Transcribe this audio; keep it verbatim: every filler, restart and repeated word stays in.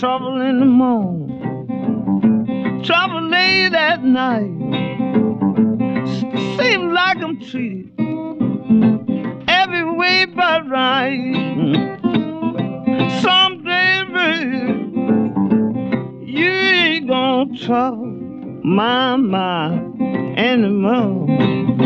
trouble in the morning, trouble late at night. S- Seems like I'm treated every way but right. Someday, baby, you ain't gonna trouble my mind anymore.